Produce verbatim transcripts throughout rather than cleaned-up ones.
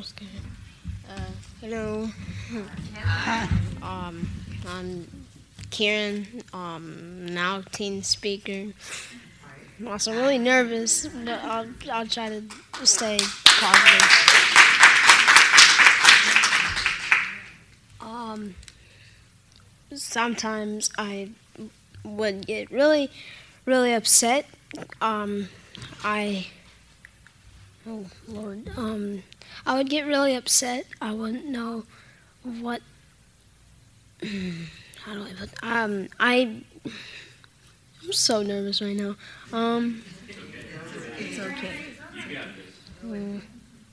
was good. Uh, hello. um, I'm Kieran. Um, now teen speaker. I'm also really nervous, but I'll I'll try to stay positive. Um, sometimes I would get really, really upset. Um, I oh Lord. Um, I would get really upset. I wouldn't know what. How do I put? Um, I. I'm so nervous right now. Um. It's okay. mm,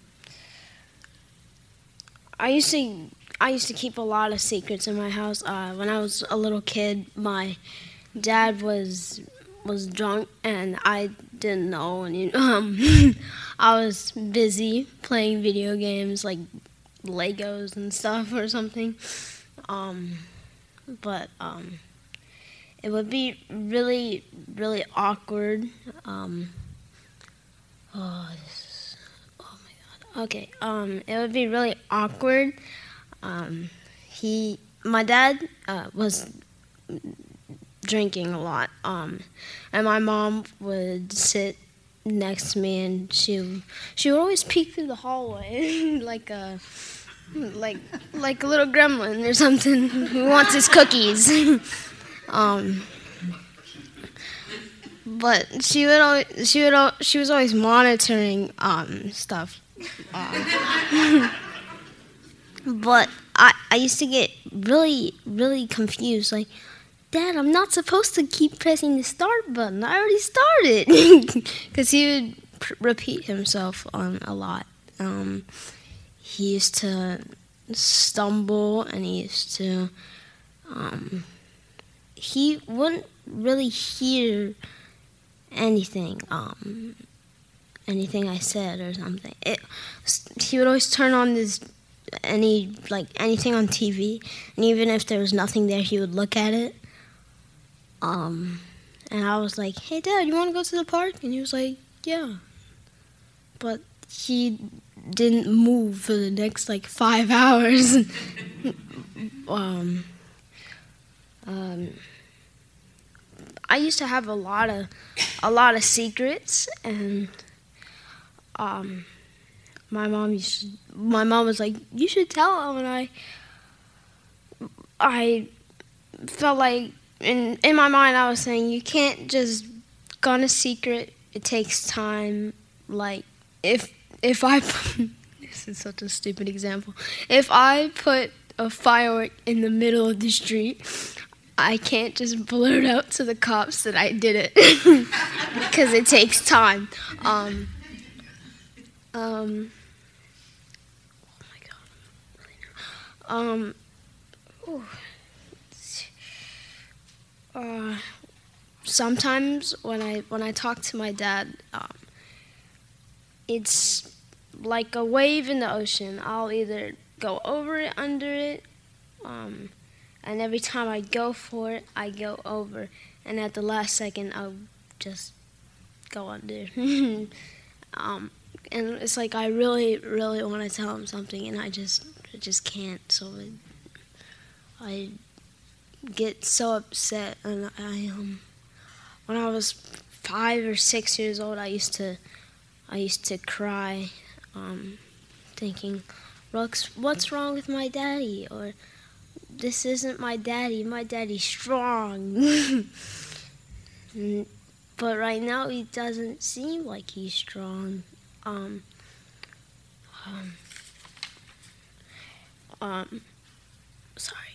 I used to. I used to keep a lot of secrets in my house. Uh, when I was a little kid, my dad was was drunk, and I didn't know. And you know, um, I was busy playing video games like Legos and stuff or something. Um, but um, it would be really, really awkward. Um, oh, this is, oh my God. Okay. Um, it would be really awkward. Um, he, my dad, uh, was drinking a lot. Um, and my mom would sit next to me, and she, she would always peek through the hallway like a. like like a little gremlin or something who wants his cookies. um, but she would always, she would al- she was always monitoring um, stuff. Uh, but I I used to get really really confused. Like, Dad, I'm not supposed to keep pressing the start button. I already started. Because he would pr- repeat himself um, a lot. Um, He used to stumble, and he used to, um, he wouldn't really hear anything, um, anything I said or something. It, he would always turn on this, any, like, anything on T V, and even if there was nothing there, he would look at it. Um, and I was like, hey, Dad, you want to go to the park? And he was like, yeah. But he didn't move for the next like five hours. um, um, I used to have a lot of a lot of secrets, and um, my mom used to, my mom was like, you should tell him. And I I felt like in in my mind I was saying, you can't just gun a secret. It takes time. Like if If I put, this is such a stupid example. If I put a firework in the middle of the street, I can't just blurt out to the cops that I did it because it takes time. Um, um, oh my God, really um, ooh. uh, sometimes when I when I talk to my dad. Um, It's like a wave in the ocean. I'll either go over it, under it, um, and every time I go for it, I go over. And at the last second, I'll just go under. um, and it's like I really, really want to tell him something, and I just, I just can't. So it, I get so upset, and I, um, when I was five or six years old, I used to. I used to cry, um, thinking, Rux, what's wrong with my daddy? Or, this isn't my daddy, my daddy's strong. But right now, he doesn't seem like he's strong. Um, um, um, sorry.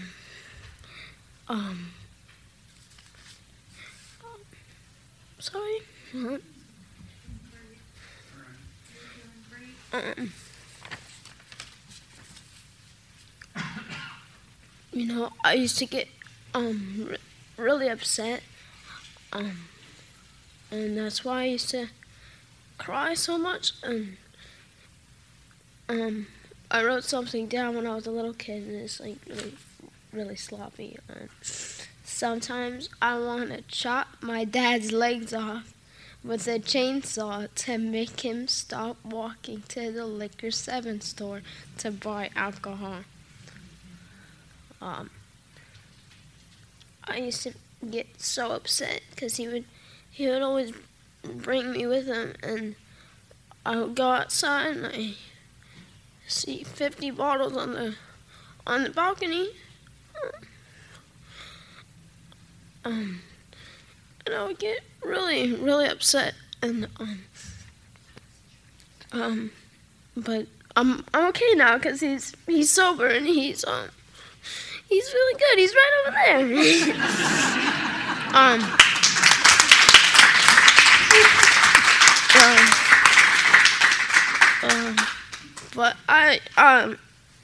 Um, sorry. Um, you know, I used to get um r- really upset, um, and that's why I used to cry so much. And um, I wrote something down when I was a little kid, and it's like really, really sloppy. And sometimes I want to chop my dad's legs off, with a chainsaw to make him stop walking to the Liquor seven store to buy alcohol. Um, I used to get so upset because he would he would always bring me with him, and I would go outside and I see fifty bottles on the on the balcony. Um, and I would get really, really upset, and um, um, but I'm I'm okay now because he's he's sober and he's um he's really good. He's right over there. um, um, um, but I um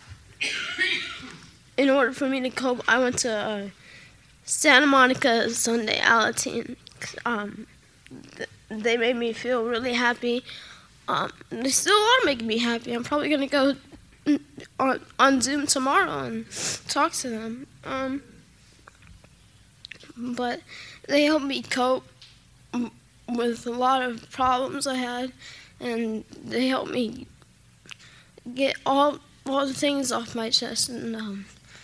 in order for me to cope, I went to uh, Santa Monica Sunday Alateen. Um, th- they made me feel really happy. Um, they still are making me happy. I'm probably gonna go on, on Zoom tomorrow and talk to them. Um, but they helped me cope with a lot of problems I had, and they helped me get all all the things off my chest. And um,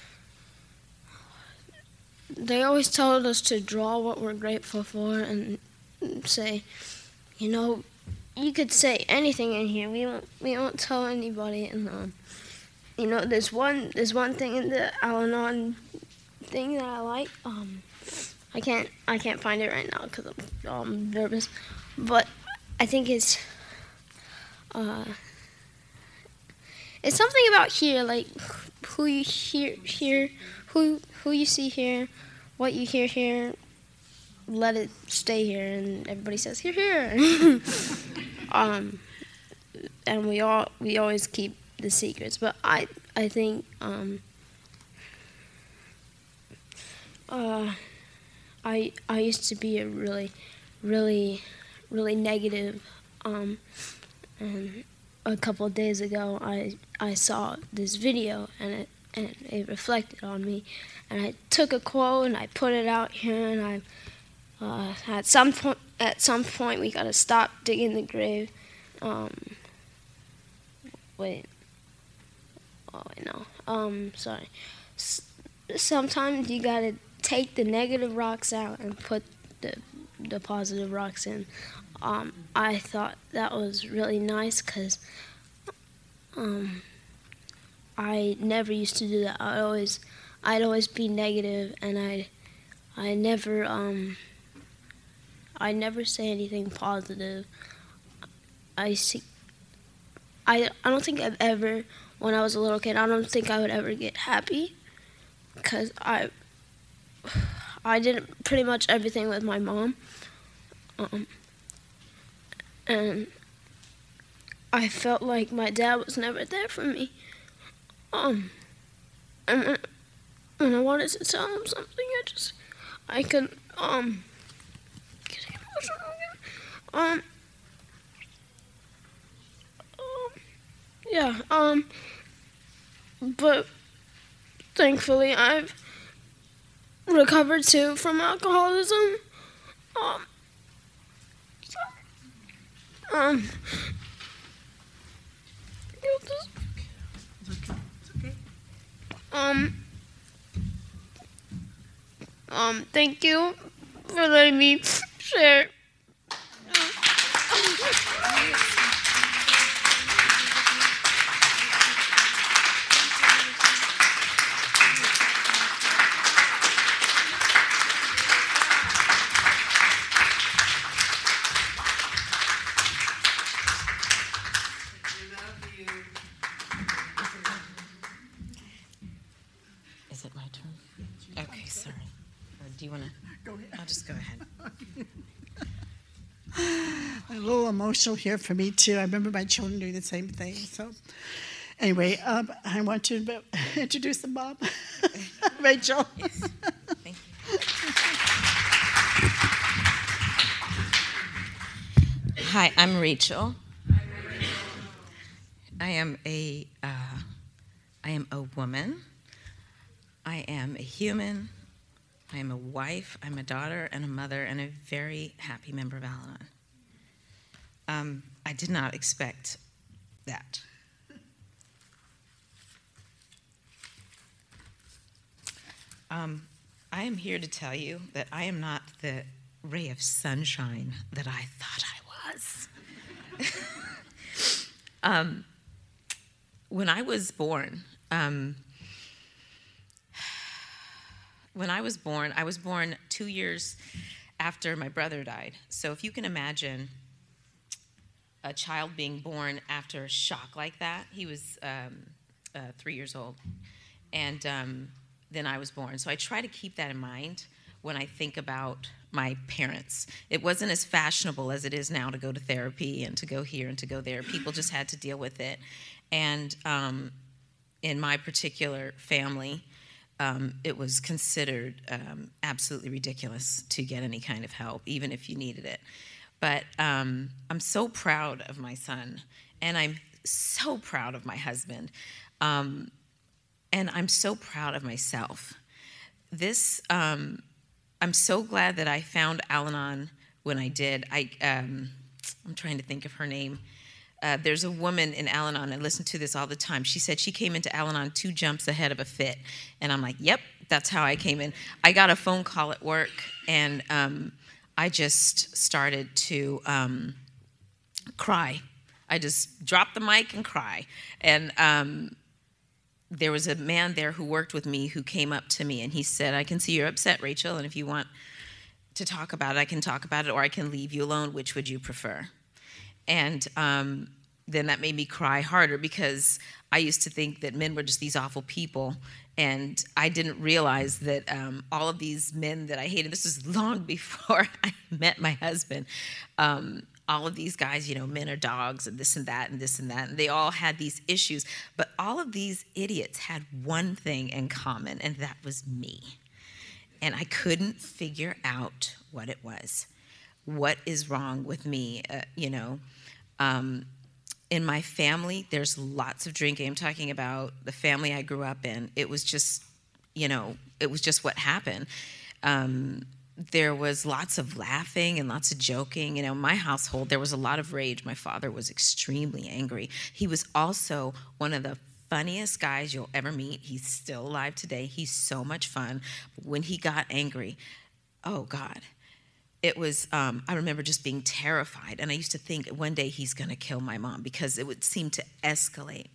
they always told us to draw what we're grateful for and say, you know, you could say anything in here. We won't we won't tell anybody. And um, you know, there's one there's one thing in the Al-Anon thing that I like. Um, I can't I can't find it right now because I'm um, nervous, but I think it's uh, it's something about here, like who you hear here, who who you see here, what you hear here. Let it stay here, and everybody says here, here. um, and we all we always keep the secrets, but I I think um, uh, I I used to be a really really really negative, um, and a couple of days ago I I saw this video and it and it reflected on me, and I took a quote and I put it out here, and I. Uh, at some point, at some point, we gotta stop digging the grave. Um, wait. Oh wait, no. Um, sorry. S- sometimes you gotta take the negative rocks out and put the the positive rocks in. Um, I thought that was really nice because um, I never used to do that. I always, I'd always be negative, and I, I never um. I never say anything positive. I see. I I don't think I've ever, when I was a little kid, I don't think I would ever get happy, because I I did pretty much everything with my mom, um, and I felt like my dad was never there for me. Um, and when, when I wanted to tell him something, I just I could um. Um, um, yeah, um, but thankfully I've recovered too from alcoholism. Um, um, It's okay. It's okay. um, um, thank you for letting me share. Is it my turn? Okay, sorry. Uh, do you want to? Go ahead. I'll just go ahead. A little emotional here for me too. I remember my children doing the same thing. So, anyway, um, I want to introduce the mom, Rachel. Yes. Thank you. Hi, I'm Rachel. I am a uh, I am a woman. I am a human. I am a wife. I'm a daughter and a mother and a very happy member of Al-Anon. Um, I did not expect that. Um, I am here to tell you that I am not the ray of sunshine that I thought I was. um, when I was born, um, when I was born, I was born two years after my brother died. So if you can imagine a child being born after a shock like that, he was um, uh, three years old, and um, then I was born. So I try to keep that in mind when I think about my parents. It wasn't as fashionable as it is now to go to therapy and to go here and to go there. People just had to deal with it. And um, in my particular family, um, it was considered um, absolutely ridiculous to get any kind of help, even if you needed it. But um, I'm so proud of my son, and I'm so proud of my husband, um, and I'm so proud of myself. This, um, I'm so glad that I found Al-Anon when I did. I, um, I'm trying to think of her name. Uh, there's a woman in Al-Anon, I listen to this all the time. She said she came into Al-Anon two jumps ahead of a fit. And I'm like, yep, that's how I came in. I got a phone call at work, and um, I just started to um, cry. I just dropped the mic and cry. And um, there was a man there who worked with me who came up to me, and he said, I can see you're upset, Rachel, and if you want to talk about it, I can talk about it, or I can leave you alone. Which would you prefer? And um, then that made me cry harder, because I used to think that men were just these awful people, and I didn't realize that um, all of these men that I hated, this was long before I met my husband, um, all of these guys, you know, men are dogs and this and that and this and that, and they all had these issues, but all of these idiots had one thing in common, and that was me. And I couldn't figure out what it was. What is wrong with me, uh, you know? Um, in my family, there's lots of drinking. I'm talking about the family I grew up in. It was just, you know, it was just what happened. Um, there was lots of laughing and lots of joking. You know, in my household, there was a lot of rage. My father was extremely angry. He was also one of the funniest guys you'll ever meet. He's still alive today. He's so much fun. When he got angry, oh, God. It was, um, I remember just being terrified. And I used to think one day he's going to kill my mom, because it would seem to escalate.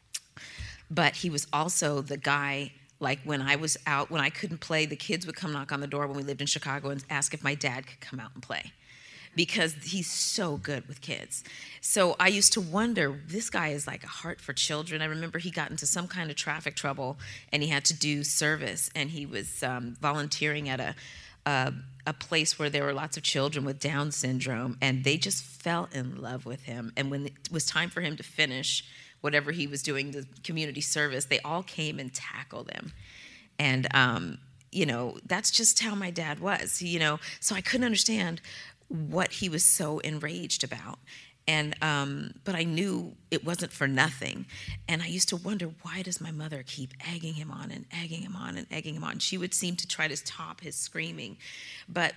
But he was also the guy, like when I was out, when I couldn't play, the kids would come knock on the door when we lived in Chicago and ask if my dad could come out and play, because he's so good with kids. So I used to wonder, this guy is like a heart for children. I remember he got into some kind of traffic trouble, and he had to do service, and he was um, volunteering at a, a a place where there were lots of children with Down syndrome, and they just fell in love with him. And when it was time for him to finish whatever he was doing, the community service, they all came and tackled him. And, um, you know, that's just how my dad was, you know. So I couldn't understand what he was so enraged about. And, um, but I knew it wasn't for nothing. And I used to wonder, why does my mother keep egging him on and egging him on and egging him on? She would seem to try to stop his screaming. But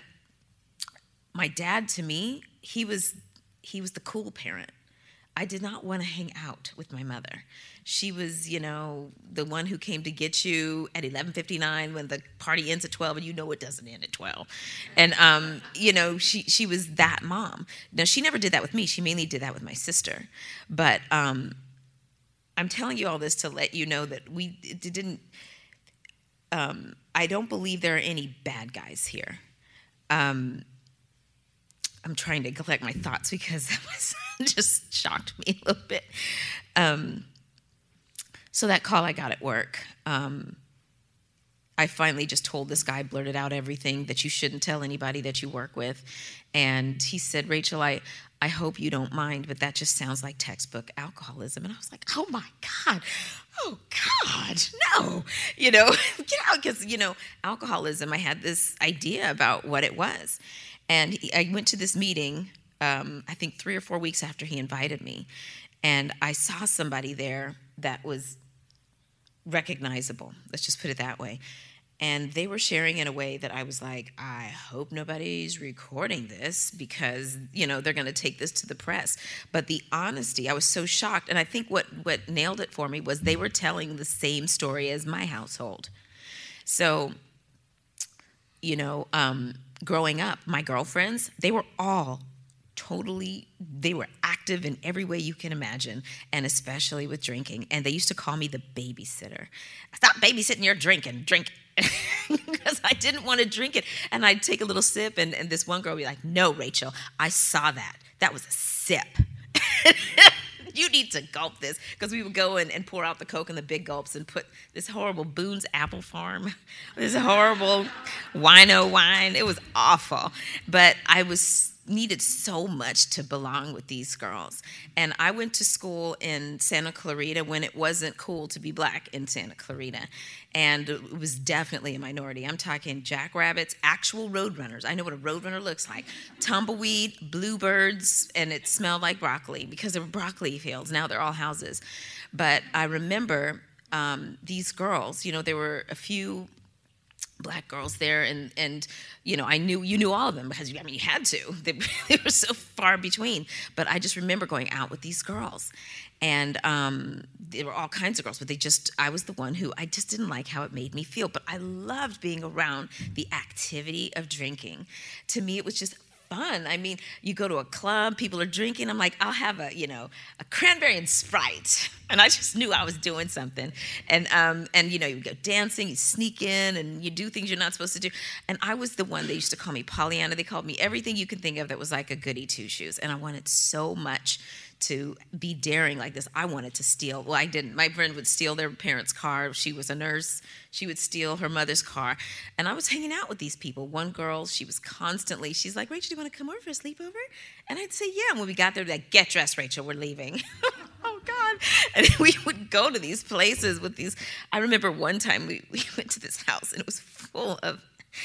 my dad, to me, he was, he was the cool parent. I did not want to hang out with my mother. She was, you know, the one who came to get you at eleven fifty-nine when the party ends at twelve, and you know it doesn't end at twelve. And, um, you know, she, she was that mom. Now, she never did that with me. She mainly did that with my sister. But um, I'm telling you all this to let you know that we it didn't, um, I don't believe there are any bad guys here. Um, I'm trying to collect my thoughts, because that was just shocked me a little bit. Um, so that call I got at work, um, I finally just told this guy, blurted out everything that you shouldn't tell anybody that you work with. And he said, Rachel, I, I hope you don't mind, but that just sounds like textbook alcoholism. And I was like, oh my God, oh God, no. You know, get out, because, you know, alcoholism, I had this idea about what it was. And he, I went to this meeting, um, I think three or four weeks after he invited me, and I saw somebody there that was recognizable, let's just put it that way. And they were sharing in a way that I was like, I hope nobody's recording this because, you know, they're going to take this to the press. But the honesty, I was so shocked. And I think what, what nailed it for me was they were telling the same story as my household. So, you know, um, growing up, my girlfriends, they were all totally, they were active in every way you can imagine, and especially with drinking. And they used to call me the babysitter. Stop babysitting your drinking, drink. Because I didn't want to drink it. And I'd take a little sip, and, and this one girl would be like, no, Rachel, I saw that. That was a sip. You need to gulp this. Because we would go in and pour out the Coke in the big gulps and put this horrible Boone's Apple Farm, this horrible wino wine. It was awful. But I was needed so much to belong with these girls. And I went to school in Santa Clarita when it wasn't cool to be black in Santa Clarita. And it was definitely a minority. I'm talking jackrabbits, actual roadrunners. I know what a roadrunner looks like. Tumbleweed, bluebirds, and it smelled like broccoli because there were broccoli fields. Now they're all houses. But I remember um, these girls, you know, there were a few black girls there, and and you know, I knew you knew all of them because I mean you had to. They, they were so far between. But I just remember going out with these girls, and um, there were all kinds of girls. But they just I was the one who I just didn't like how it made me feel. But I loved being around the activity of drinking. To me, it was just fun. I mean, you go to a club, people are drinking. I'm like, I'll have a, you know, a cranberry and Sprite. And I just knew I was doing something. And, um, and you know, you go dancing, you sneak in, and you do things you're not supposed to do. And I was the one, they used to call me Pollyanna. They called me everything you can think of that was like a goody two-shoes. And I wanted so much to be daring like this. I wanted to steal. Well, I didn't. My friend would steal their parents' car. She was a nurse. She would steal her mother's car. And I was hanging out with these people. One girl, she was constantly, she's like, Rachel, do you want to come over for a sleepover? And I'd say, yeah. And when we got there, they'd be like, get dressed, Rachel, we're leaving. Oh, God. And we would go to these places with these. I remember one time we, we went to this house, and it was full of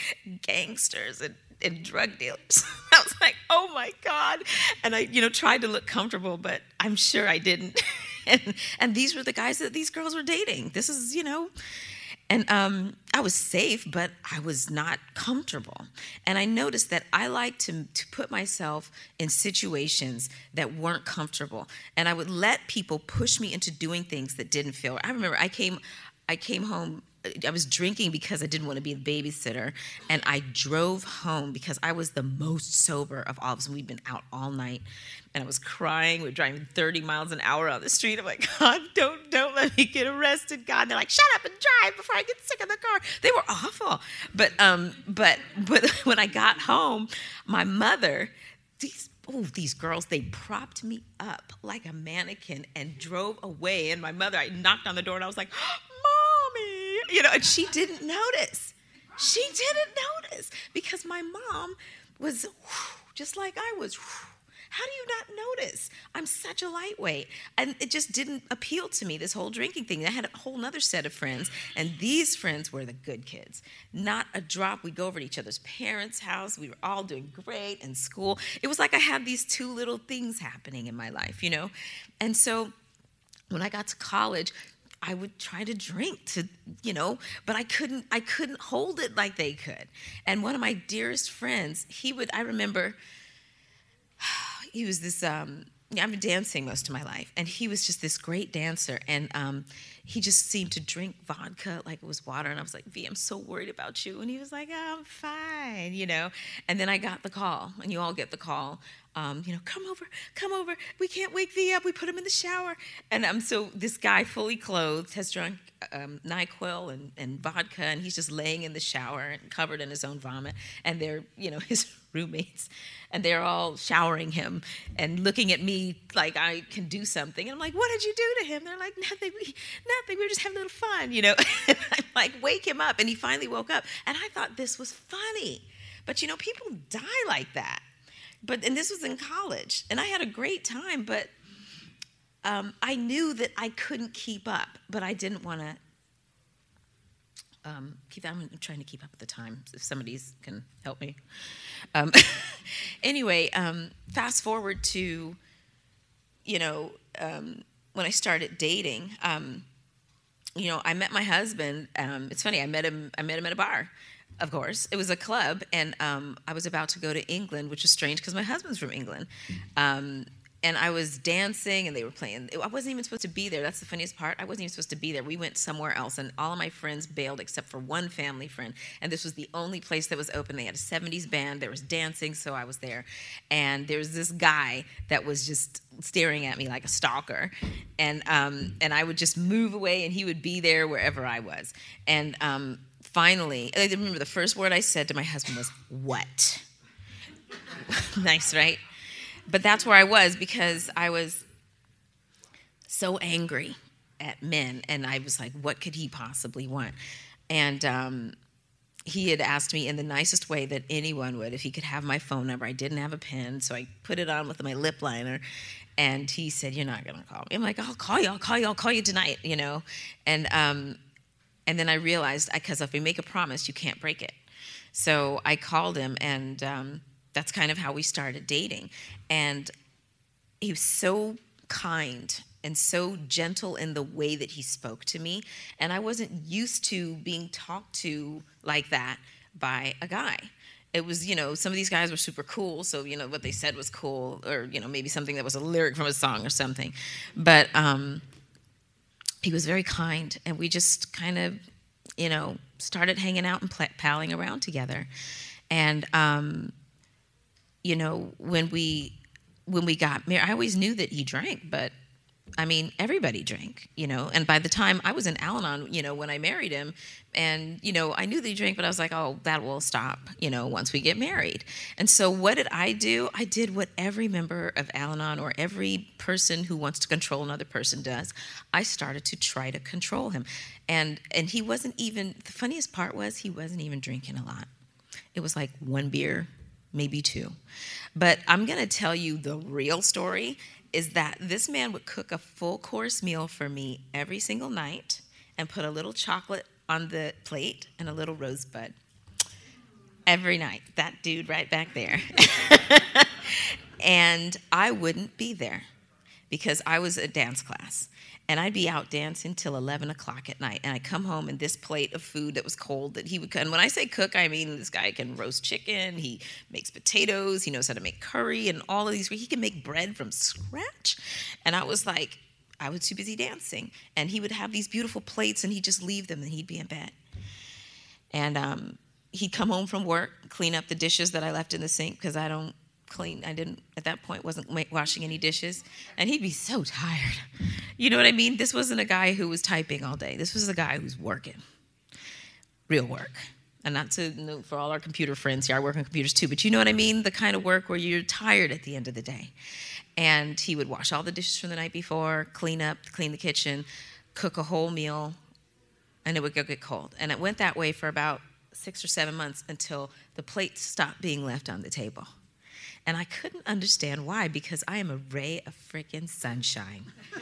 gangsters and and drug dealers. I was like, oh my God. And I, you know, tried to look comfortable, but I'm sure I didn't. and and these were the guys that these girls were dating. This is, you know, and um, I was safe, but I was not comfortable. And I noticed that I like to, to put myself in situations that weren't comfortable. And I would let people push me into doing things that didn't feel. I remember I came, I came home I was drinking because I didn't want to be the babysitter, and I drove home because I was the most sober of all of us. We'd been out all night, and I was crying. We were driving thirty miles an hour on the street. I'm like, God, don't, don't let me get arrested, God. And they're like, shut up and drive before I get sick in the car. They were awful. But, um, but, but when I got home, my mother, these Oh, these girls, they propped me up like a mannequin and drove away. And my mother, I knocked on the door, and I was like, Mommy, you know, and she didn't notice. She didn't notice because my mom was whew, just like I was. Whew. How do you not notice? I'm such a lightweight. And it just didn't appeal to me, this whole drinking thing. I had a whole other set of friends, and these friends were the good kids. Not a drop. We'd go over to each other's parents' house. We were all doing great in school. It was like I had these two little things happening in my life, you know? And so when I got to college, I would try to drink to, you know, but I couldn't, I couldn't hold it like they could. And one of my dearest friends, he would, I remember, he was this, um, I've been dancing most of my life, and he was just this great dancer, and um, he just seemed to drink vodka like it was water, and I was like, V, I'm so worried about you, and he was like, oh, I'm fine, you know, and then I got the call, and you all get the call, um, you know, come over, come over, we can't wake V up, we put him in the shower, and um, so this guy fully clothed has drunk um, NyQuil and, and vodka, and he's just laying in the shower and covered in his own vomit, and they're, you know, his roommates, and they're all showering him and looking at me like I can do something. And I'm like, what did you do to him? They're like, nothing, we, nothing, we were just having a little fun, you know. And I'm like, wake him up. And he finally woke up. And I thought this was funny. But, you know, people die like that. But, and this was in college. And I had a great time, but um, I knew that I couldn't keep up. But I didn't want to Um, keep, I'm trying to keep up with the time, if somebody can help me. Um, anyway, um, fast forward to, you know, um, when I started dating, um, you know, I met my husband. Um, it's funny. I met him. I met him at a bar. Of course, it was a club, and um, I was about to go to England, which was strange because my husband's from England. Um, and I was dancing, and they were playing. I wasn't even supposed to be there. That's the funniest part. I wasn't even supposed to be there. We went somewhere else, and all of my friends bailed except for one family friend. And this was the only place that was open. They had a seventies band. There was dancing, so I was there. And there was this guy that was just staring at me like a stalker. And um, and I would just move away, and he would be there wherever I was. And um, finally, I remember the first word I said to my husband was, "What?" Nice, right? But that's where I was because I was so angry at men. And I was like, what could he possibly want? And um, he had asked me in the nicest way that anyone would if he could have my phone number. I didn't have a pen, so I put it on with my lip liner. And he said, you're not going to call me. I'm like, I'll call you. I'll call you. I'll call you tonight, you know. And, um, and then I realized, because if we make a promise, you can't break it. So I called him, and um, that's kind of how we started dating. And he was so kind and so gentle in the way that he spoke to me. And I wasn't used to being talked to like that by a guy. It was, you know, some of these guys were super cool. So, you know, what they said was cool, or, you know, maybe something that was a lyric from a song or something. But um, he was very kind. And we just kind of, you know, started hanging out and palling around together. And, um, you know, when we when we got married, I always knew that he drank, but I mean, everybody drank, you know. And by the time I was in Al-Anon, you know, when I married him, and, you know, I knew that he drank, but I was like, oh, that will stop, you know, once we get married. And so what did I do? I did what every member of Al-Anon or every person who wants to control another person does. I started to try to control him. And and he wasn't even, the funniest part was he wasn't even drinking a lot. It was like one beer, maybe two. But I'm going to tell you the real story is that this man would cook a full course meal for me every single night and put a little chocolate on the plate and a little rosebud every night. That dude right back there. And I wouldn't be there because I was at dance class. And I'd be out dancing till eleven o'clock at night. And I'd come home and this plate of food that was cold that he would cook. And when I say cook, I mean this guy can roast chicken. He makes potatoes. He knows how to make curry and all of these. He can make bread from scratch. And I was like, I was too busy dancing. And he would have these beautiful plates and he'd just leave them and he'd be in bed. And um, he'd come home from work, clean up the dishes that I left in the sink because I don't clean. I didn't, at that point, wasn't washing any dishes. And he'd be so tired. You know what I mean? This wasn't a guy who was typing all day. This was a guy who's working. Real work. And not to, you know, for all our computer friends here, I work on computers too, but you know what I mean? The kind of work where you're tired at the end of the day. And he would wash all the dishes from the night before, clean up, clean the kitchen, cook a whole meal, and it would go get cold. And it went that way for about six or seven months until the plates stopped being left on the table. And I couldn't understand why, because I am a ray of freaking sunshine.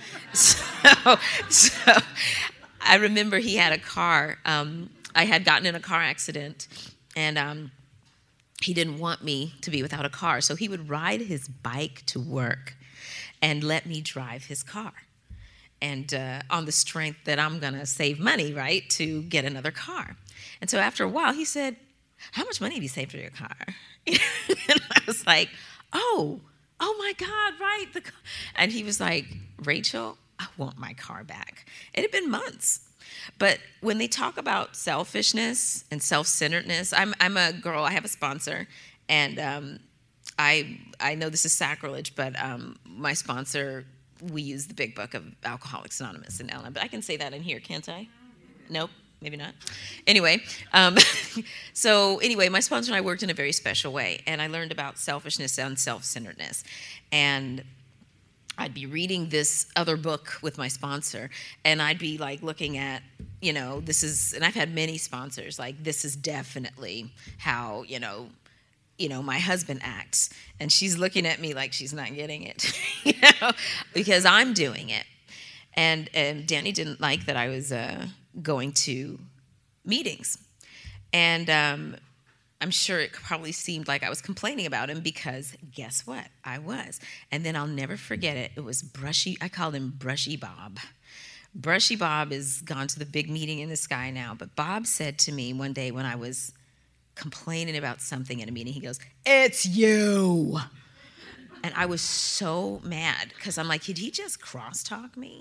so, so I remember he had a car. Um, I had gotten in a car accident, and um, he didn't want me to be without a car. So he would ride his bike to work and let me drive his car. And uh, on the strength that I'm going to save money, right, to get another car. And so after a while, he said, how much money have you saved for your car? And I was like, oh, oh my God, right. The car. And he was like, Rachel, I want my car back. It had been months. But when they talk about selfishness and self-centeredness, I'm I'm a girl, I have a sponsor, and um, I I know this is sacrilege, but um, my sponsor, we use the big book of Alcoholics Anonymous in Ellen, but I can say that in here, can't I? Nope. Maybe not. Anyway, um, so anyway, my sponsor and I worked in a very special way, and I learned about selfishness and self-centeredness. And I'd be reading this other book with my sponsor, and I'd be like looking at, you know, this is, and I've had many sponsors, like this is definitely how, you know, you know, my husband acts. And she's looking at me like she's not getting it, you know, because I'm doing it. And, and Danny didn't like that I was uh, going to meetings. And um, I'm sure it probably seemed like I was complaining about him because guess what? I was. And then I'll never forget it. It was Brushy, I called him Brushy Bob. Brushy Bob is gone to the big meeting in the sky now, but Bob said to me one day when I was complaining about something in a meeting, he goes, "It's you." And I was so mad because I'm like, did he just crosstalk me?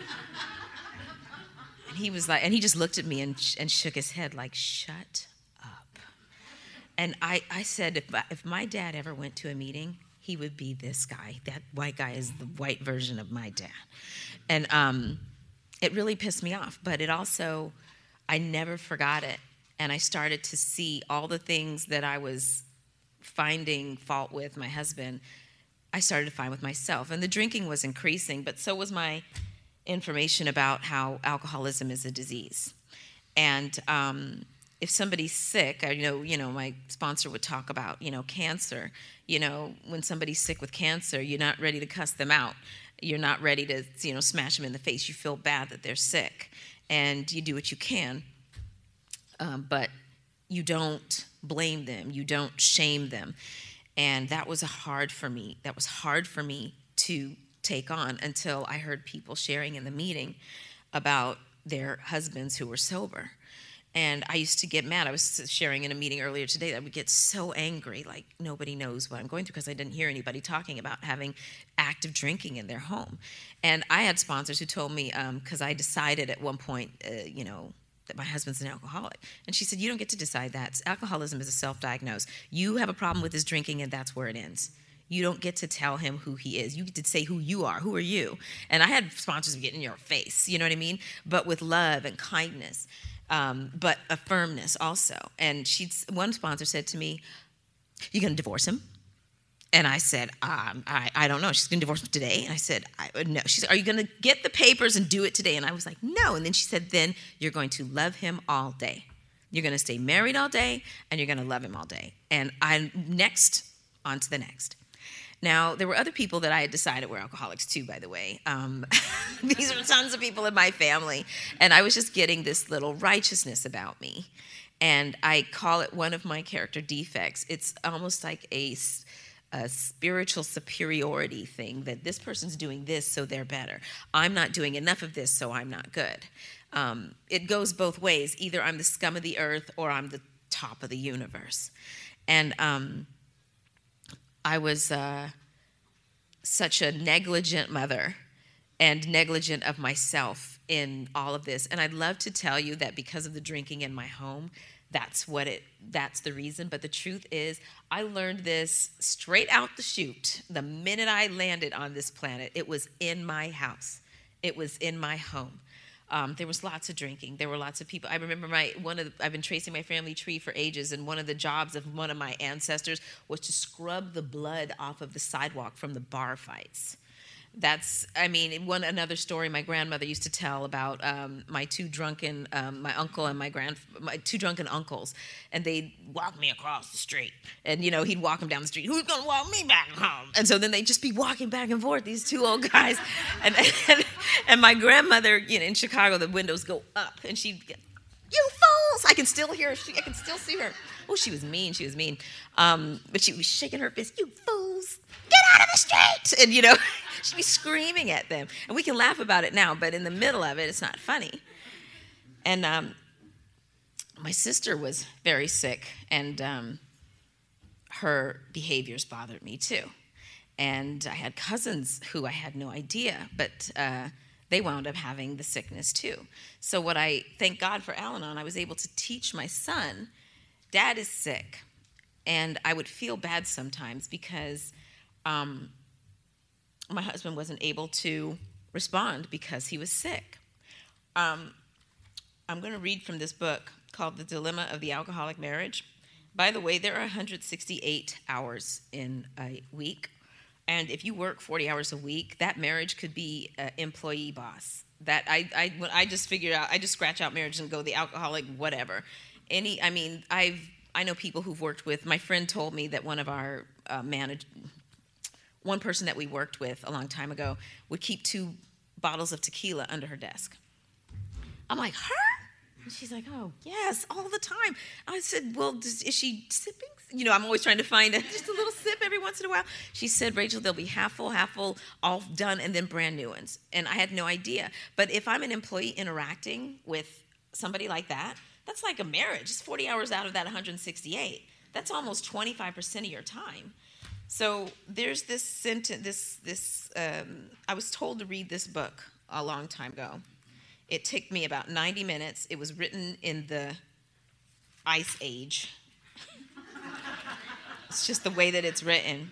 And he was like, and he just looked at me and, sh- and shook his head like, shut up. And I, I said, if, if my dad ever went to a meeting, he would be this guy. That white guy is the white version of my dad. And um, it really pissed me off, but it also, I never forgot it. And I started to see all the things that I was finding fault with my husband, I started to find with myself. And the drinking was increasing, but so was my information about how alcoholism is a disease. And um, if somebody's sick, I know, you know, my sponsor would talk about, you know, cancer. You know, when somebody's sick with cancer, you're not ready to cuss them out. You're not ready to, you know, smash them in the face. You feel bad that they're sick, and you do what you can. Um, but you don't blame them. You don't shame them. And that was hard for me. That was hard for me to take on until I heard people sharing in the meeting about their husbands who were sober. And I used to get mad. I was sharing in a meeting earlier today that I would get so angry, like nobody knows what I'm going through, because I didn't hear anybody talking about having active drinking in their home. And I had sponsors who told me, because um, I decided at one point, uh, you know, that my husband's an alcoholic. And she said, you don't get to decide that. Alcoholism is a self-diagnose. You have a problem with his drinking, and that's where it ends. You don't get to tell him who he is. You get to say who you are. Who are you? And I had sponsors get in your face, you know what I mean? But with love and kindness, um, but a firmness also. And she, one sponsor said to me, you going to divorce him? And I said, um, I, I don't know. She's going to divorce him today. And I said, I, no. She said, are you going to get the papers and do it today? And I was like, no. And then she said, then you're going to love him all day. You're going to stay married all day, and you're going to love him all day. And I next, on to the next. Now, there were other people that I had decided were alcoholics too, by the way. Um, these are tons of people in my family. And I was just getting this little righteousness about me. And I call it one of my character defects. It's almost like a, a spiritual superiority thing, that this person's doing this, so they're better. I'm not doing enough of this, so I'm not good. Um, it goes both ways. Either I'm the scum of the earth, or I'm the top of the universe. And um, I was uh, such a negligent mother and negligent of myself in all of this. And I'd love to tell you that because of the drinking in my home, that's what it, that's the reason. But the truth is, I learned this straight out the chute. The minute I landed on this planet, it was in my house. It was in my home. Um, there was lots of drinking. There were lots of people. I remember my one of the, I've been tracing my family tree for ages, and one of the jobs of one of my ancestors was to scrub the blood off of the sidewalk from the bar fights. That's, I mean, one another story my grandmother used to tell about um, my two drunken, um, my uncle and my grand, my two drunken uncles, and they'd walk me across the street, and you know he'd walk them down the street. Who's gonna walk me back home? And so then they'd just be walking back and forth, these two old guys, and and, and my grandmother, you know, in Chicago, the windows go up, and she'd get, you fools! I can still hear her. She, I can still see her. Oh, she was mean. She was mean. Um, but she was shaking her fist. You fools! Get out of the street! And, you know, she'd be screaming at them. And we can laugh about it now, but in the middle of it, it's not funny. And um, my sister was very sick, and um, her behaviors bothered me too. And I had cousins who I had no idea, but uh, they wound up having the sickness too. So what I thank God for Al-Anon, I was able to teach my son, Dad is sick. And I would feel bad sometimes because um, my husband wasn't able to respond because he was sick. Um, I'm going to read from this book called The Dilemma of the Alcoholic Marriage. By the way, there are one hundred sixty-eight hours in a week. And if you work forty hours a week, that marriage could be an employee boss. That I, I, when I just figured out, I just scratch out marriage and go the alcoholic, whatever. Any, I mean, I've, I know people who've worked with, my friend told me that one of our uh, manage, one person that we worked with a long time ago would keep two bottles of tequila under her desk. I'm like, her? And she's like, oh, yes, all the time. I said, well, does, is she sipping? you know, I'm always trying to find a, just a little sip every once in a while. She said, Rachel, they'll be half full, half full, all done, and then brand new ones. And I had no idea. But if I'm an employee interacting with somebody like that, that's like a marriage. It's forty hours out of that one hundred sixty-eight. That's almost twenty-five percent of your time. So there's this sentence, this, this um, I was told to read this book a long time ago. It took me about ninety minutes. It was written in the Ice Age. It's just the way that it's written.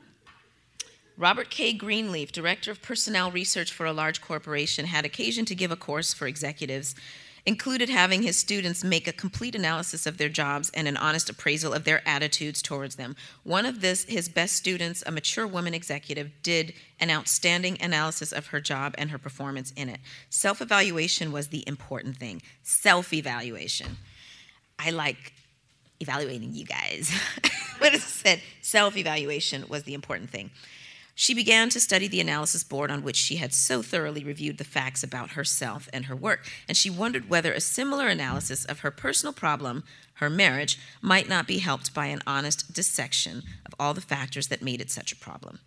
Robert K. Greenleaf, director of personnel research for a large corporation, had occasion to give a course for executives, included having his students make a complete analysis of their jobs and an honest appraisal of their attitudes towards them. One of this, his best students, a mature woman executive, did an outstanding analysis of her job and her performance in it. Self-evaluation was the important thing. Self-evaluation. I like evaluating you guys. But it said self-evaluation was the important thing. She began to study the analysis board on which she had so thoroughly reviewed the facts about herself and her work, and she wondered whether a similar analysis of her personal problem, her marriage, might not be helped by an honest dissection of all the factors that made it such a problem.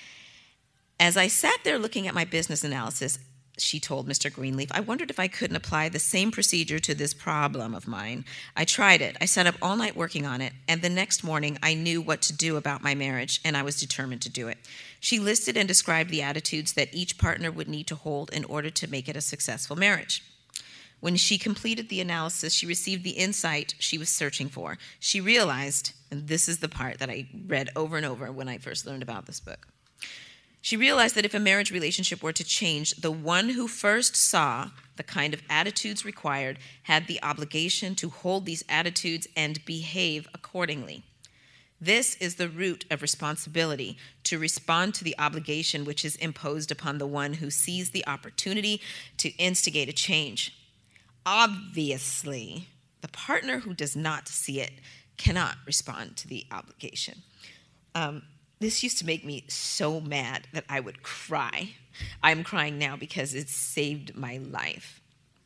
As I sat there looking at my business analysis, she told Mister Greenleaf, I wondered if I couldn't apply the same procedure to this problem of mine. I tried it. I sat up all night working on it, and the next morning I knew what to do about my marriage, and I was determined to do it. She listed and described the attitudes that each partner would need to hold in order to make it a successful marriage. When she completed the analysis, she received the insight she was searching for. She realized, and this is the part that I read over and over when I first learned about this book, she realized that if a marriage relationship were to change, the one who first saw the kind of attitudes required had the obligation to hold these attitudes and behave accordingly. This is the root of responsibility, to respond to the obligation which is imposed upon the one who sees the opportunity to instigate a change. Obviously, the partner who does not see it cannot respond to the obligation. Um, This used to make me so mad that I would cry. I'm crying now because it saved my life.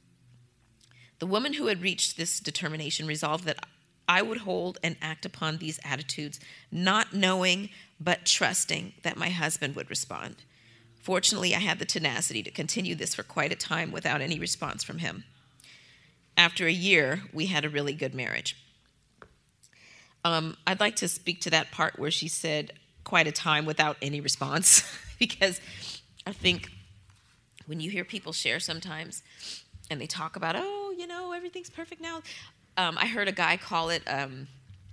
The woman who had reached this determination resolved that I would hold and act upon these attitudes, not knowing but trusting that my husband would respond. Fortunately, I had the tenacity to continue this for quite a time without any response from him. After a year, we had a really good marriage. Um, I'd like to speak to that part where she said, quite a time without any response, because I think when you hear people share sometimes and they talk about, oh, you know, everything's perfect now. Um, I heard a guy call it um,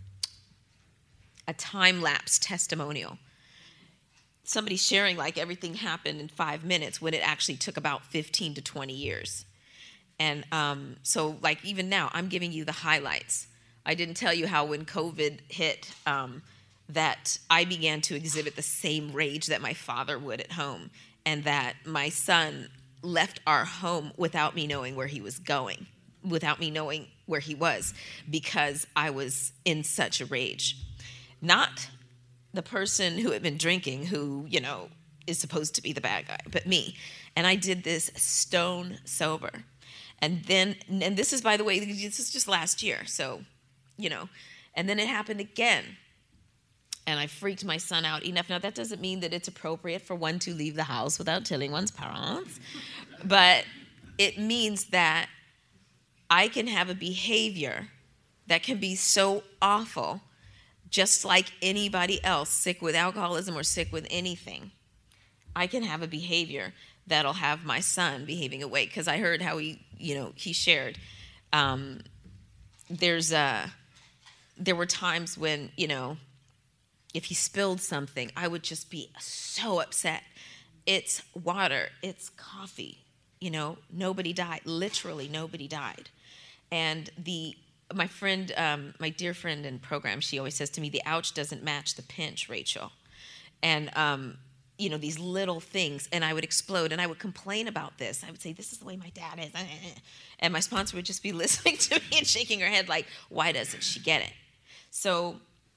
a time-lapse testimonial. Somebody sharing like everything happened in five minutes when it actually took about fifteen to twenty years. And um, so like even now, I'm giving you the highlights. I didn't tell you how when COVID hit, um, that I began to exhibit the same rage that my father would at home, and that my son left our home without me knowing where he was going, without me knowing where he was, because I was in such a rage. Not the person who had been drinking, who, you know, is supposed to be the bad guy, but me. And I did this stone sober. And then, and this is, by the way, this is just last year, so, you know, and then it happened again. And I freaked my son out enough. Now, that doesn't mean that it's appropriate for one to leave the house without telling one's parents. But it means that I can have a behavior that can be so awful, just like anybody else, sick with alcoholism or sick with anything. I can have a behavior that'll have my son behaving away. Because I heard how he, you know, he shared. Um, there's a, there were times when, you know, if he spilled something, I would just be so upset. It's water, it's coffee, you know, nobody died, literally nobody died. And the my friend, um, my dear friend in program, she always says to me, the ouch doesn't match the pinch, Rachel. And, um, you know, these little things, and I would explode, and I would complain about this. I would say, this is the way my dad is. And my sponsor would just be listening to me and shaking her head like, why doesn't she get it? So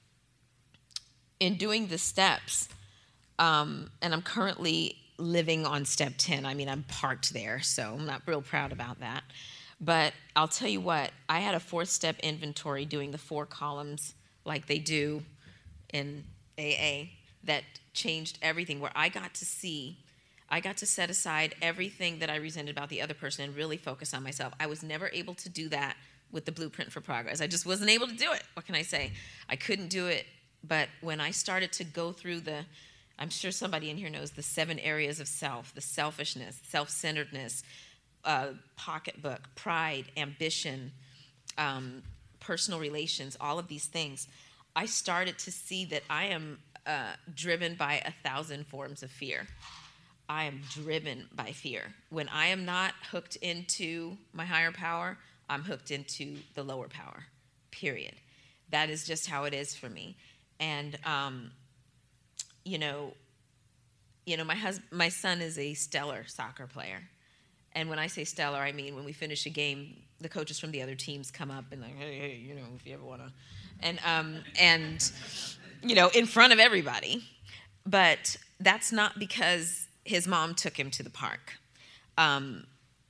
in doing the steps, um, and I'm currently living on step ten. I mean, I'm parked there, so I'm not real proud about that. But I'll tell you what, I had a fourth step inventory doing the four columns like they do in A A that changed everything, where I got to see, I got to set aside everything that I resented about the other person and really focus on myself. I was never able to do that with the Blueprint for Progress. I just wasn't able to do it. What can I say? I couldn't do it. But when I started to go through the, I'm sure somebody in here knows the seven areas of self, the selfishness, self-centeredness, uh, pocketbook, pride, ambition, um, personal relations, all of these things, I started to see that I am uh, driven by a thousand forms of fear. I am driven by fear. When I am not hooked into my higher power, I'm hooked into the lower power, period. That is just how it is for me. And, um, you know, you know, my husband, my son is a stellar soccer player. And when I say stellar, I mean when we finish a game, the coaches from the other teams come up and like, hey, hey, you know, if you ever want to, and um, and you know, in front of everybody. But that's not because his mom took him to the park. Um,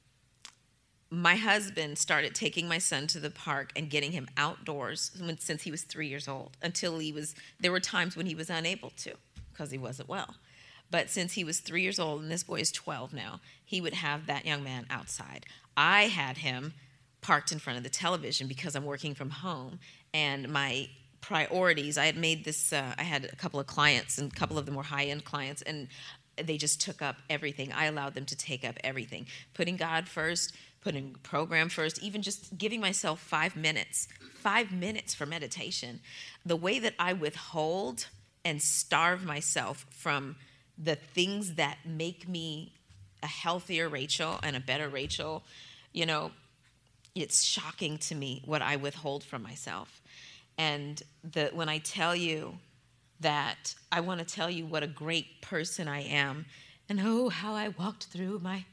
my husband started taking my son to the park and getting him outdoors when, since he was three years old. Until he was, there were times when he was unable to because he wasn't well. But since he was three years old, and this boy is twelve now, he would have that young man outside. I had him parked in front of the television because I'm working from home, and my priorities, I had made this, uh, I had a couple of clients, and a couple of them were high-end clients, and they just took up everything. I allowed them to take up everything. Putting God first, putting program first, even just giving myself five minutes, five minutes for meditation. The way that I withhold and starve myself from the things that make me a healthier Rachel and a better Rachel, you know, it's shocking to me what I withhold from myself. And the, when I tell you that I want to tell you what a great person I am, and oh, how I walked through my,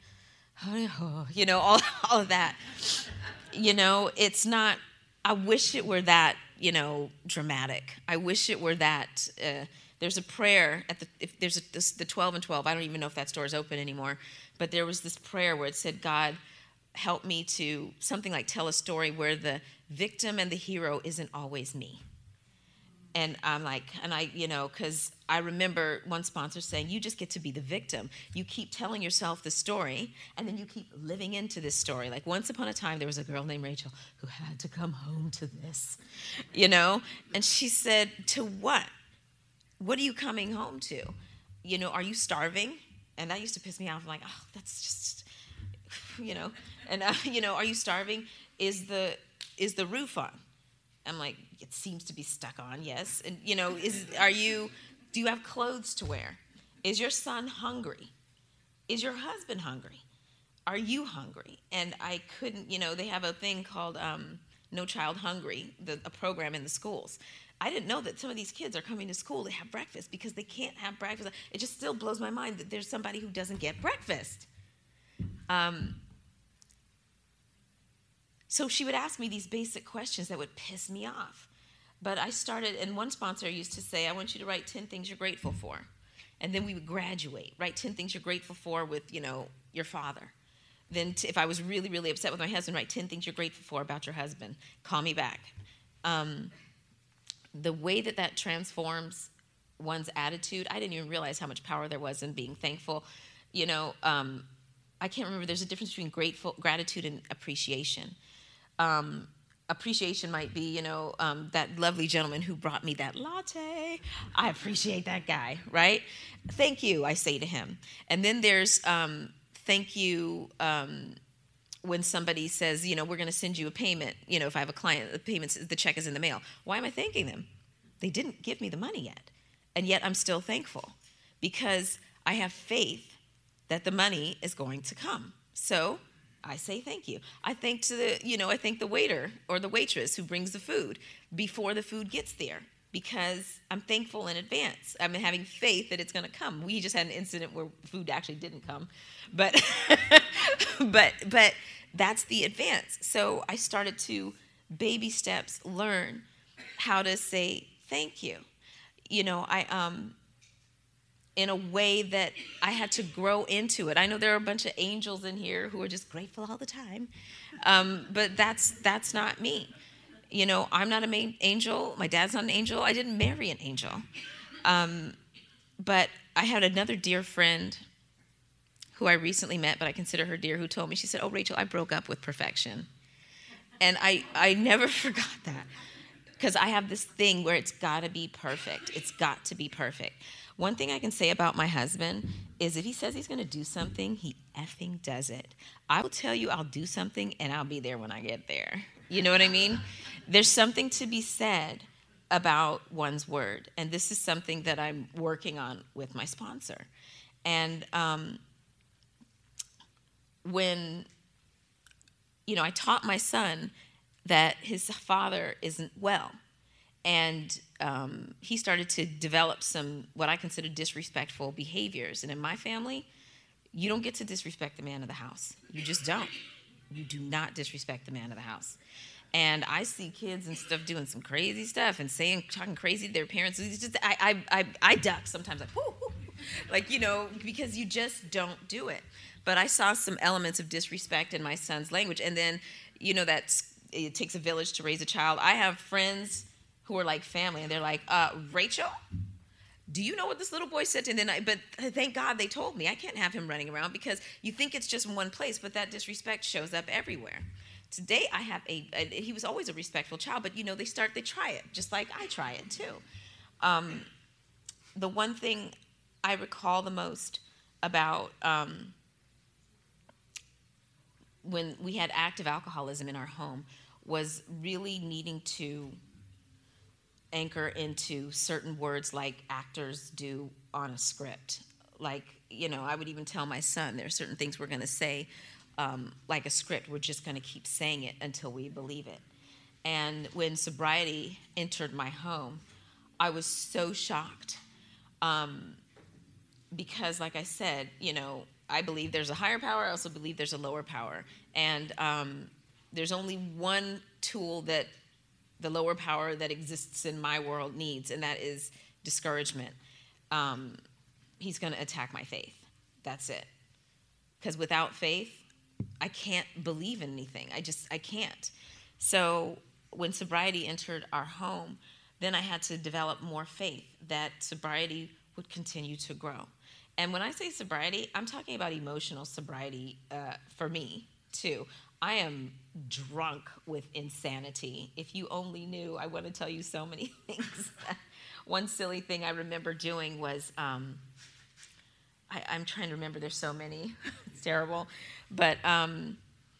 oh, you know, all, all of that, you know, it's not, I wish it were that, you know, dramatic. I wish it were that, uh, there's a prayer at the, if there's a, this, the twelve and twelve, I don't even know if that store is open anymore, but there was this prayer where it said, God, help me to, something like tell a story where the victim and the hero isn't always me. And I'm like, and I, you know, because I remember one sponsor saying, you just get to be the victim. You keep telling yourself the story, and then you keep living into this story. Like once upon a time, there was a girl named Rachel who had to come home to this, you know? And she said, to what? What are you coming home to? You know, are you starving? And that used to piss me off. I'm like, oh, that's just, you know. And, uh, you know, are you starving? Is the is the roof on? I'm like, it seems to be stuck on, yes. And, you know, is are you, do you have clothes to wear? Is your son hungry? Is your husband hungry? Are you hungry? And I couldn't, you know, they have a thing called um, No Child Hungry, the, a program in the schools. I didn't know that some of these kids are coming to school to have breakfast because they can't have breakfast. It just still blows my mind that there's somebody who doesn't get breakfast. Um, so she would ask me these basic questions that would piss me off. But I started, and one sponsor used to say, I want you to write ten things you're grateful for. And then we would graduate, write ten things you're grateful for with, you know, your father. Then t- if I was really, really upset with my husband, write ten things you're grateful for about your husband. Call me back. Um, the way that that transforms one's attitude, I didn't even realize how much power there was in being thankful. You know, um, I can't remember, there's a difference between grateful, gratitude and appreciation. Um, appreciation might be, you know, um, that lovely gentleman who brought me that latte. I appreciate that guy, right? Thank you, I say to him. And then there's um, thank you um, when somebody says, you know, we're going to send you a payment. You know, if I have a client, the payment, the check is in the mail. Why am I thanking them? They didn't give me the money yet. And yet I'm still thankful because I have faith that the money is going to come. So I say thank you. I thank to the, you know, I thank the waiter or the waitress who brings the food before the food gets there because I'm thankful in advance. I'm having faith that it's going to come. We just had an incident where food actually didn't come, but but but that's the advance. So I started to baby steps learn how to say thank you. You know, I um in a way that I had to grow into it. I know there are a bunch of angels in here who are just grateful all the time, um, but that's that's not me. You know, I'm not an angel. My dad's not an angel. I didn't marry an angel. Um, but I had another dear friend who I recently met, but I consider her dear, who told me, she said, oh, Rachel, I broke up with perfection. And I, I never forgot that, because I have this thing where it's got to be perfect. It's got to be perfect. One thing I can say about my husband is if he says he's going to do something, he effing does it. I will tell you I'll do something, and I'll be there when I get there. You know what I mean? There's something to be said about one's word, and this is something that I'm working on with my sponsor. And um, when, you know, I taught my son that his father isn't well, and um, he started to develop some what I consider disrespectful behaviors. And in my family, you don't get to disrespect the man of the house. You just don't. You do not disrespect the man of the house. And I see kids and stuff doing some crazy stuff and saying, talking crazy to their parents. It's just, I, I, I, I duck sometimes, like, whoo, whoo, like, you know, because you just don't do it. But I saw some elements of disrespect in my son's language. And then, you know, that's, it takes a village to raise a child. I have friends who are like family, and they're like, uh, Rachel, do you know what this little boy said? And then I, but thank God they told me. I can't have him running around, because you think it's just in one place, but that disrespect shows up everywhere. Today I have a, a he was always a respectful child, but you know, they start, they try it, just like I try it too. Um, the one thing I recall the most about um, when we had active alcoholism in our home was really needing to anchor into certain words like actors do on a script. Like, you know, I would even tell my son, there are certain things we're going to say um, like a script. We're just going to keep saying it until we believe it. And when sobriety entered my home, I was so shocked um, because, like I said, you know, I believe there's a higher power. I also believe there's a lower power. And um, there's only one tool that the lower power that exists in my world needs, and that is discouragement. Um, he's going to attack my faith. That's it. Because without faith, I can't believe in anything. I just, I can't. So when sobriety entered our home, then I had to develop more faith that sobriety would continue to grow. And when I say sobriety, I'm talking about emotional sobriety uh, for me, too. I am drunk with insanity. If you only knew, I want to tell you so many things. One silly thing I remember doing was, um, I, I'm trying to remember, there's so many, it's terrible, but um,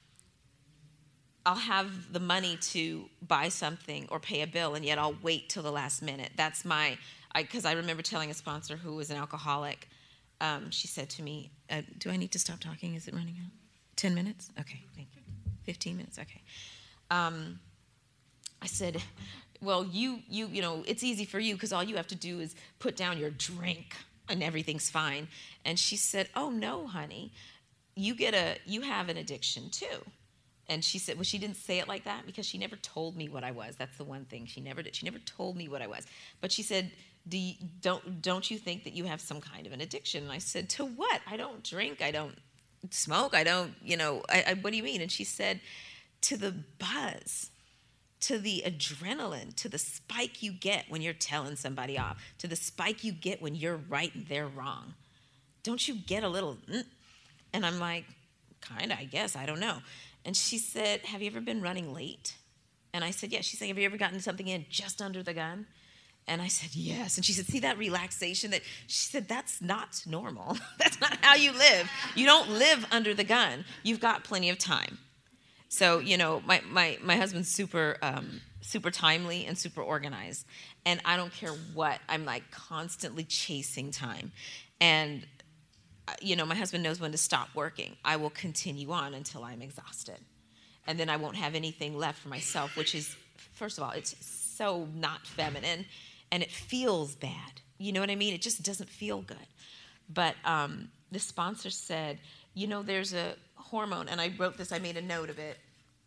I'll have the money to buy something or pay a bill, and yet I'll wait till the last minute. That's my, because I, I remember telling a sponsor who was an alcoholic, um, she said to me, uh, do I need to stop talking? Is it running out? ten minutes? Okay, thank you. fifteen minutes, okay. Um, I said, well, you, you, you know, it's easy for you because all you have to do is put down your drink and everything's fine. And she said, oh no, honey, you get a, you have an addiction too. And she said, well, she didn't say it like that because she never told me what I was. That's the one thing she never did. She never told me what I was. But she said, Do you, don't, don't you think that you have some kind of an addiction? And I said, to what? I don't drink. I don't smoke. I don't, you know, I, I, what do you mean? And she said, to the buzz, to the adrenaline, to the spike you get when you're telling somebody off, to the spike you get when you're right and they're wrong. Don't you get a little, mm? And I'm like, kind of, I guess, I don't know. And she said, have you ever been running late? And I said, yes. She said, have you ever gotten something in just under the gun? And I said, yes. And she said, see that relaxation? That she said, that's not normal. That's not how you live. You don't live under the gun. You've got plenty of time. So, you know, my, my, my husband's super, um, super timely and super organized. And I don't care what. I'm like constantly chasing time. And, you know, my husband knows when to stop working. I will continue on until I'm exhausted. And then I won't have anything left for myself, which is, first of all, it's so not feminine. And it feels bad. You know what I mean? It just doesn't feel good. But um, the sponsor said, you know, there's a hormone, and I wrote this, I made a note of it,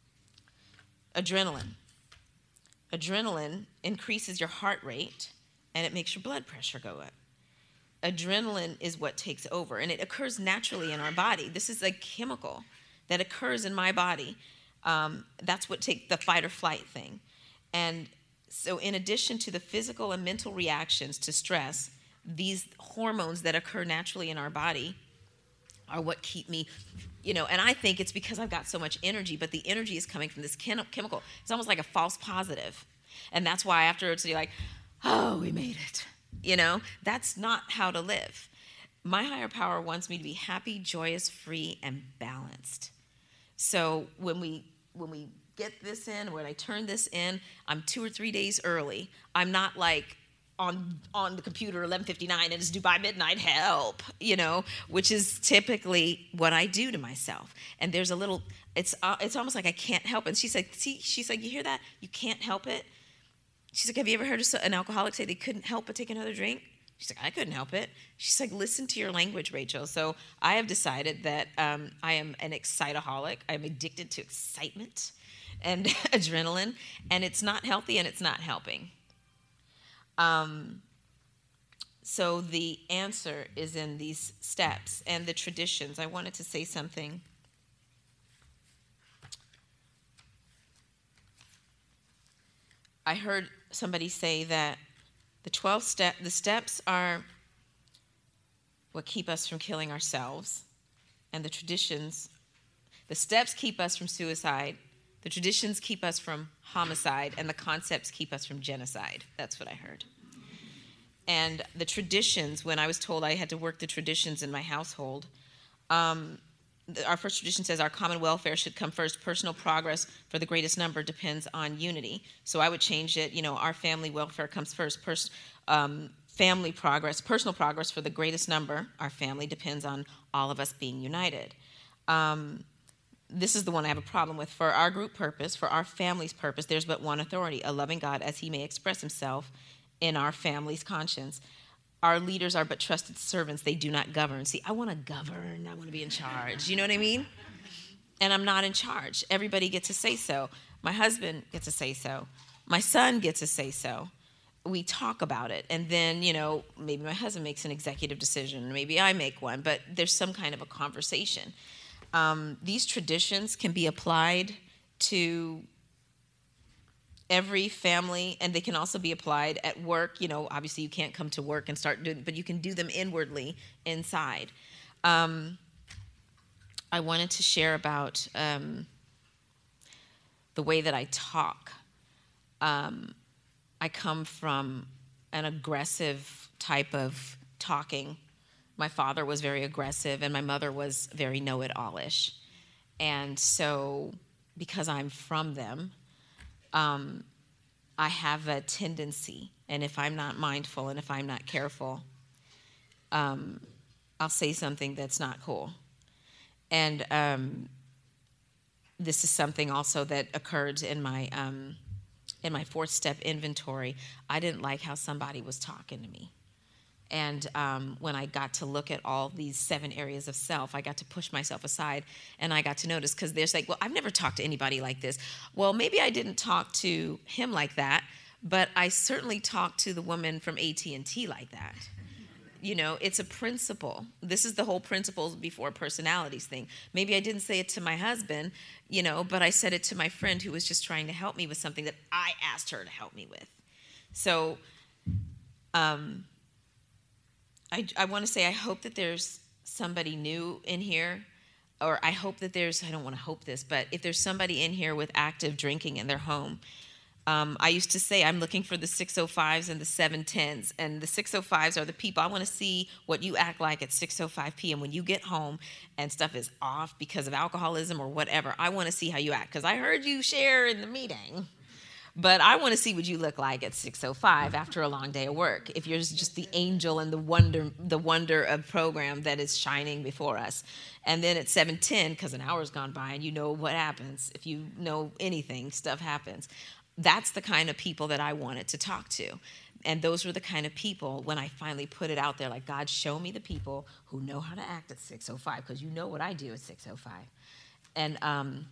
adrenaline. Adrenaline increases your heart rate, and it makes your blood pressure go up. Adrenaline is what takes over, and it occurs naturally in our body. This is a chemical that occurs in my body. Um, that's what takes the fight or flight thing. And so in addition to the physical and mental reactions to stress, these hormones that occur naturally in our body are what keep me, you know, and I think it's because I've got so much energy, but the energy is coming from this chem- chemical. It's almost like a false positive. And that's why afterwards you're like, oh, we made it. You know, that's not how to live. My higher power wants me to be happy, joyous, free, and balanced. So when we when we get this in, when I turn this in, I'm two or three days early. I'm not like on on the computer eleven fifty-nine and it's due by midnight, help, you know, which is typically what I do to myself. And there's a little, it's uh, it's almost like I can't help it. And she's like, see, she's like, you hear that? You can't help it. She's like, have you ever heard of an alcoholic say they couldn't help but take another drink? She's like, I couldn't help it. She's like, listen to your language, Rachel. So I have decided that um, I am an excitaholic. I'm addicted to excitement and adrenaline, and it's not healthy and it's not helping. Um, so the answer is in these steps and the traditions. I wanted to say something. I heard somebody say that the twelve step, the steps are what keep us from killing ourselves, and the traditions, the steps keep us from suicide, the traditions keep us from homicide, and the concepts keep us from genocide. That's what I heard. And the traditions, when I was told I had to work the traditions in my household, um, the, our first tradition says our common welfare should come first. Personal progress for the greatest number depends on unity. So I would change it, you know, our family welfare comes first. Pers- um, family progress, personal progress for the greatest number, our family, depends on all of us being united. Um, This is the one I have a problem with. For our group purpose, for our family's purpose, there's but one authority, a loving God as he may express himself in our family's conscience. Our leaders are but trusted servants. They do not govern. See, I want to govern. I want to be in charge. You know what I mean? And I'm not in charge. Everybody gets a say-so. My husband gets a say-so. My son gets a say-so. We talk about it. And then, you know, maybe my husband makes an executive decision. Maybe I make one. But there's some kind of a conversation. Um, these traditions can be applied to every family, and they can also be applied at work. You know, obviously you can't come to work and start doing, but you can do them inwardly inside. Um, I wanted to share about um, the way that I talk. Um, I come from an aggressive type of talking. My father was very aggressive, and my mother was very know-it-all-ish. And so because I'm from them, um, I have a tendency, and if I'm not mindful and if I'm not careful, um, I'll say something that's not cool. And um, this is something also that occurred in my um, in my fourth step inventory. I didn't like how somebody was talking to me. And um, when I got to look at all these seven areas of self, I got to push myself aside, and I got to notice, because there's like, well, I've never talked to anybody like this. Well, maybe I didn't talk to him like that, but I certainly talked to the woman from A T and T like that. You know, it's a principle. This is the whole principles before personalities thing. Maybe I didn't say it to my husband, you know, but I said it to my friend who was just trying to help me with something that I asked her to help me with. So, um... I, I want to say I hope that there's somebody new in here, or I hope that there's, I don't want to hope this, but if there's somebody in here with active drinking in their home, um, I used to say I'm looking for the six oh fives and the seven tens, and the six oh fives are the people. I want to see what you act like at six oh five p.m. when you get home and stuff is off because of alcoholism or whatever. I want to see how you act, because I heard you share in the meeting. But I want to see what you look like at six oh five after a long day of work, if you're just the angel and the wonder the wonder of program that is shining before us. And then at seven ten, because an hour's gone by and you know what happens. If you know anything, stuff happens. That's the kind of people that I wanted to talk to. And those were the kind of people, when I finally put it out there, like, God, show me the people who know how to act at six oh five, because you know what I do at six oh five. And um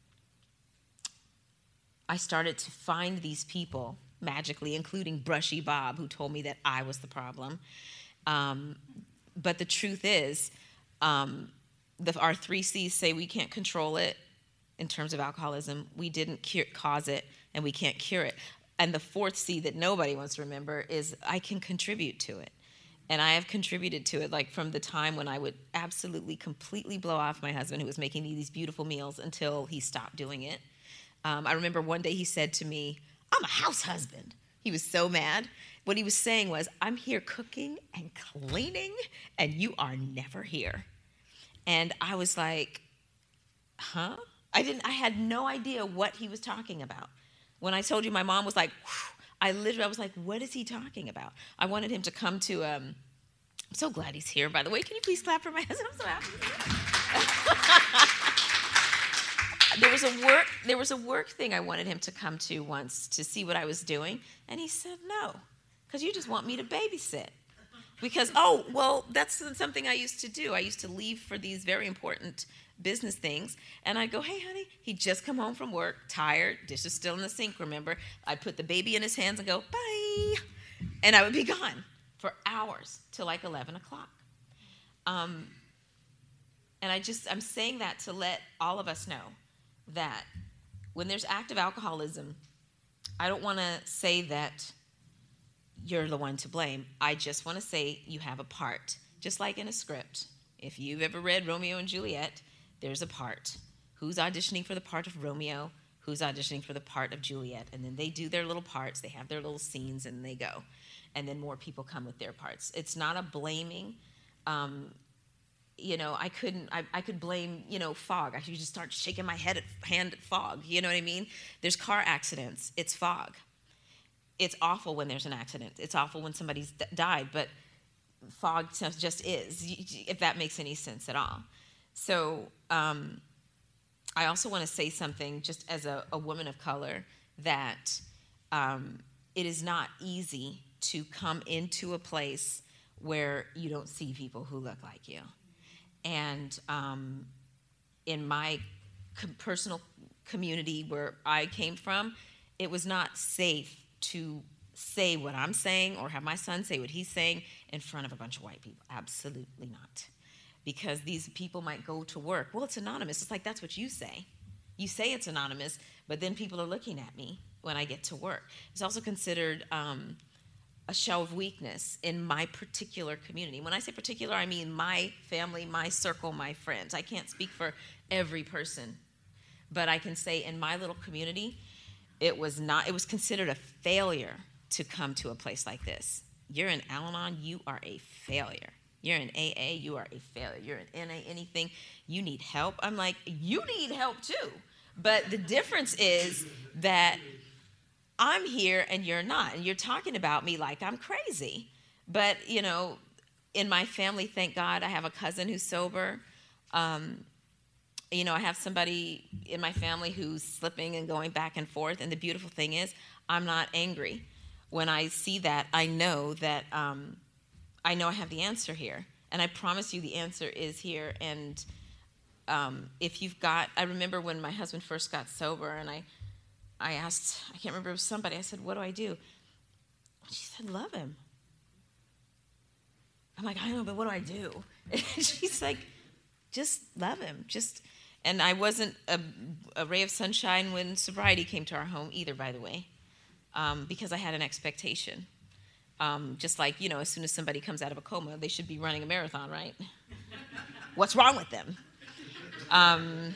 I started to find these people magically, including Brushy Bob, who told me that I was the problem. Um, but the truth is, um, the, our three C's say we can't control it in terms of alcoholism. We didn't cure, cause it, and we can't cure it. And the fourth C that nobody wants to remember is I can contribute to it. And I have contributed to it, like from the time when I would absolutely completely blow off my husband who was making me these beautiful meals until he stopped doing it. Um, I remember one day he said to me, I'm a house husband. He was so mad. What he was saying was, I'm here cooking and cleaning, and you are never here. And I was like, huh? I didn't. I had no idea what he was talking about. When I told you my mom was like, whew, I literally, I was like, what is he talking about? I wanted him to come to, um, I'm so glad he's here, by the way. Can you please clap for my husband? I'm so happy. there was a work, there was a work thing I wanted him to come to once to see what I was doing. And he said, no, because you just want me to babysit. Because, oh, well, that's something I used to do. I used to leave for these very important business things, and I'd go, hey, honey, he'd just come home from work, tired, dishes still in the sink, remember? I'd put the baby in his hands and go, bye, and I would be gone for hours till like eleven o'clock. Um, and I just, I'm saying that to let all of us know that when there's active alcoholism, I don't want to say that you're the one to blame. I just want to say you have a part, just like in a script. If you've ever read Romeo and Juliet, there's a part. Who's auditioning for the part of Romeo? Who's auditioning for the part of Juliet? And then they do their little parts. They have their little scenes, and they go. And then more people come with their parts. It's not a blaming. Um, you know, I couldn't, I, I could blame, you know, fog. I could just start shaking my head at, hand at fog. You know what I mean? There's car accidents. It's fog. It's awful when there's an accident. It's awful when somebody's d- died. But fog just is, if that makes any sense at all. So um, I also want to say something just as a, a woman of color that um, it is not easy to come into a place where you don't see people who look like you. And um, in my com- personal community where I came from, it was not safe to say what I'm saying or have my son say what he's saying in front of a bunch of white people. Absolutely not. Because these people might go to work. Well, it's anonymous. It's like, that's what you say. You say it's anonymous, but then people are looking at me when I get to work. It's also considered um, a show of weakness in my particular community. When I say particular, I mean my family, my circle, my friends. I can't speak for every person, but I can say in my little community, it was not, it was considered a failure to come to a place like this. You're in Al-Anon, you are a failure. You're in A A, you are a failure. You're in N A, anything, you need help. I'm like, you need help too. But the difference is that I'm here and you're not. And you're talking about me like I'm crazy. But, you know, in my family, thank God, I have a cousin who's sober. Um, you know, I have somebody in my family who's slipping and going back and forth. And the beautiful thing is, I'm not angry. When I see that, I know that um, I know I have the answer here. And I promise you the answer is here. And um, if you've got, I remember when my husband first got sober, and I, I asked, I can't remember, it was somebody, I said, what do I do? And she said, love him. I'm like, I know, but what do I do? And she's like, just love him. Just, and I wasn't a, a ray of sunshine when sobriety came to our home either, by the way, um, because I had an expectation. Um, just like, you know, as soon as somebody comes out of a coma, they should be running a marathon, right? What's wrong with them? Um,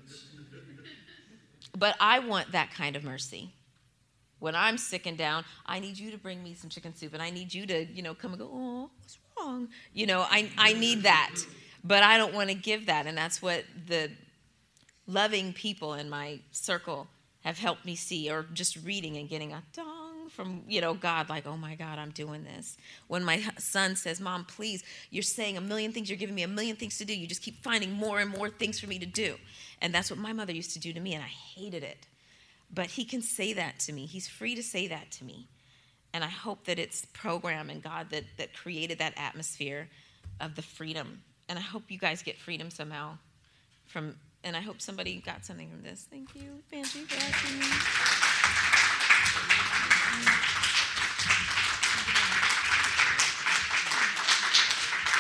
but I want that kind of mercy. When I'm sick and down, I need you to bring me some chicken soup, and I need you to, you know, come and go, oh, what's wrong? You know, I, I need that. But I don't want to give that, and that's what the loving people in my circle have helped me see, or just reading and getting a dong from, you know, God, like, oh my God, I'm doing this. When my son says, Mom, please, you're saying a million things, you're giving me a million things to do, you just keep finding more and more things for me to do. And that's what my mother used to do to me, and I hated it. But he can say that to me. He's free to say that to me. And I hope that it's program and God that, that created that atmosphere of the freedom. And I hope you guys get freedom somehow from, and I hope somebody got something from this. Thank you, Benji, for asking me.